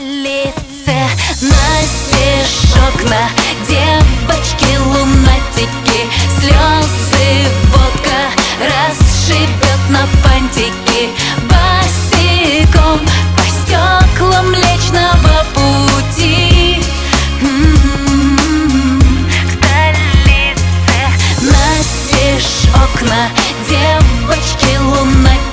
столице настежь окна, девочки-лунатики, слезы, водка расшибет на фантики. Босиком по стеклам Млечного Пути. В столице настежь окна, девочки-лунатики,